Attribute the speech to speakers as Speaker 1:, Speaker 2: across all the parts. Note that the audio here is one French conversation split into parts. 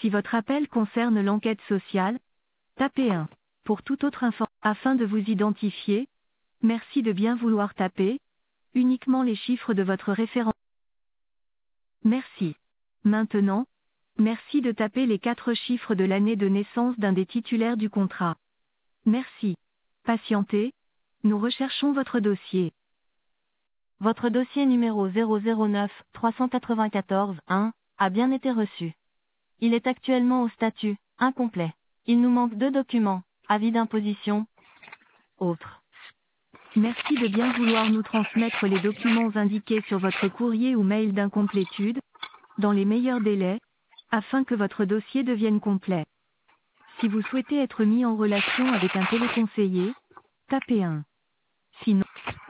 Speaker 1: Si votre appel concerne l'enquête sociale, tapez 1. Pour toute autre information, afin de vous identifier, merci de bien vouloir taper uniquement les chiffres de votre référence. Merci. Maintenant, merci de taper les 4 chiffres de l'année de naissance d'un des titulaires du contrat. Merci. Patientez, nous recherchons votre dossier. Votre dossier numéro 009 394 1 a bien été reçu. Il est actuellement au statut incomplet. Il nous manque 2 documents, avis d'imposition, autres. Merci de bien vouloir nous transmettre les documents indiqués sur votre courrier ou mail d'incomplétude, dans les meilleurs délais, afin que votre dossier devienne complet. Si vous souhaitez être mis en relation avec un téléconseiller, tapez 1. Sinon,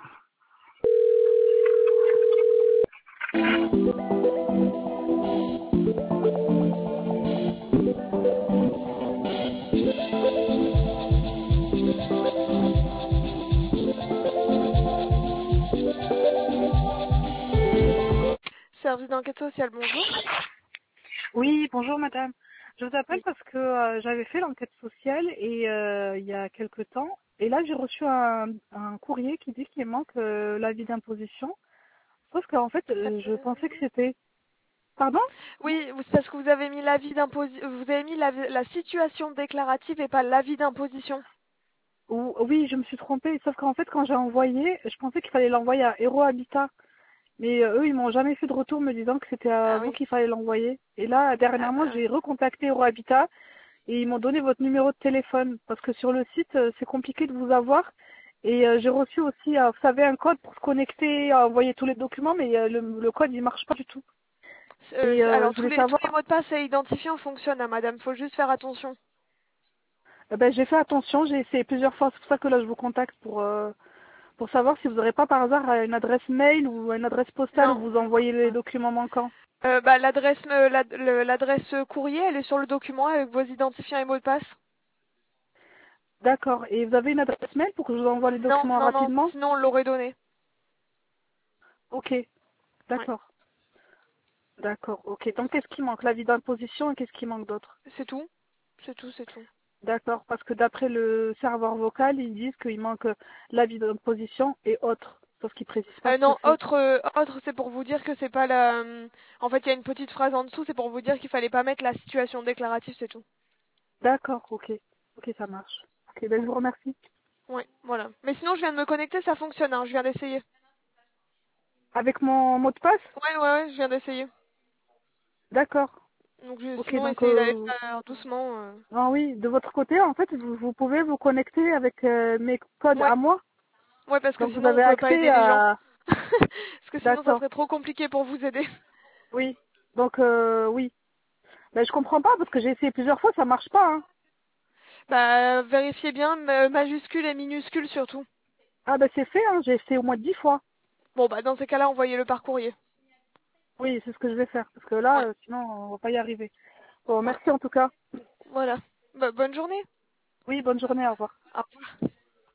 Speaker 2: Service d'enquête sociale, bonjour.
Speaker 3: Oui, bonjour madame. Je vous appelle parce que j'avais fait l'enquête sociale et il y a quelque temps. Et là, j'ai reçu un courrier qui dit qu'il manque l'avis d'imposition. Sauf qu'en fait, je pensais que c'était... Pardon?
Speaker 2: Oui, c'est parce que vous avez mis l'avis d'imposition, vous avez mis la situation déclarative et pas l'avis d'imposition.
Speaker 3: Oui, je me suis trompée. Sauf qu'en fait, quand j'ai envoyé, je pensais qu'il fallait l'envoyer à Hero Habitat. Mais eux, ils m'ont jamais fait de retour me disant que c'était à
Speaker 2: Ah
Speaker 3: vous
Speaker 2: oui.
Speaker 3: qu'il fallait l'envoyer. Et là,
Speaker 2: Ah
Speaker 3: dernièrement,
Speaker 2: bah,
Speaker 3: j'ai recontacté Hero Habitat et ils m'ont donné votre numéro de téléphone parce que sur le site, c'est compliqué de vous avoir. Et j'ai reçu aussi, vous savez, un code pour se connecter, envoyer tous les documents, mais le code, il marche pas du tout. Et
Speaker 2: alors
Speaker 3: je voulais
Speaker 2: tous les
Speaker 3: savoir,
Speaker 2: mots de passe et identifiants fonctionnent, hein, madame. Faut juste faire attention.
Speaker 3: ben, j'ai fait attention, j'ai essayé plusieurs fois, c'est pour ça que là, je vous contacte pour savoir si vous n'aurez pas par hasard une adresse mail ou une adresse postale où
Speaker 2: Non.
Speaker 3: vous envoyez les documents manquants.
Speaker 2: Bah, l'adresse courrier, elle est sur le document avec vos identifiants et mots de passe.
Speaker 3: D'accord. Et vous avez une adresse mail pour que je vous envoie les
Speaker 2: Non,
Speaker 3: documents
Speaker 2: non, non.
Speaker 3: rapidement?
Speaker 2: Sinon, on l'aurait donné.
Speaker 3: Ok,
Speaker 2: Ouais.
Speaker 3: d'accord. D'accord, ok. Donc qu'est-ce qui manque? L'avis d'imposition et qu'est-ce qui manque d'autre?
Speaker 2: C'est tout. C'est tout, c'est tout.
Speaker 3: D'accord, parce que d'après le serveur vocal, ils disent qu'il manque l'avis d'imposition et autres, sauf qu'ils précisent pas ce que
Speaker 2: Non,
Speaker 3: c'est.
Speaker 2: autre, c'est pour vous dire que c'est pas la. En fait, il y a une petite phrase en dessous, c'est pour vous dire qu'il fallait pas mettre la situation déclarative, c'est tout.
Speaker 3: D'accord, ok. Ok, ça marche. Ok, ben je vous remercie.
Speaker 2: Ouais, voilà. Mais sinon, je viens de me connecter, ça fonctionne, hein, je viens d'essayer.
Speaker 3: Avec mon mot de passe?
Speaker 2: Ouais, ouais, ouais, je viens d'essayer.
Speaker 3: D'accord.
Speaker 2: Donc,
Speaker 3: Ok,
Speaker 2: sinon,
Speaker 3: donc
Speaker 2: essayez d'aller faire doucement.
Speaker 3: ah oui, de votre côté, en fait, vous pouvez vous connecter avec mes codes
Speaker 2: Ouais,
Speaker 3: à moi.
Speaker 2: ouais, parce que
Speaker 3: Donc vous
Speaker 2: sinon, on
Speaker 3: avez
Speaker 2: peut pas
Speaker 3: accès
Speaker 2: aider les gens.
Speaker 3: à...
Speaker 2: Parce que sinon, ça
Speaker 3: D'accord.
Speaker 2: serait trop compliqué pour vous aider.
Speaker 3: Oui. Donc oui. Ben je comprends pas parce que j'ai essayé plusieurs fois, ça marche pas, hein.
Speaker 2: Bah, vérifiez bien, majuscule et minuscule surtout.
Speaker 3: Ah ben c'est fait, hein, j'ai essayé au moins 10 fois.
Speaker 2: Bon, bah, dans ces cas-là, envoyez-le par courrier.
Speaker 3: Oui, c'est ce que je vais faire, parce que là,
Speaker 2: Ouais,
Speaker 3: sinon on va pas y arriver. Bon,
Speaker 2: ouais,
Speaker 3: merci en tout cas.
Speaker 2: voilà. Bah, bonne journée.
Speaker 3: Oui, bonne journée, au revoir.
Speaker 2: Au revoir.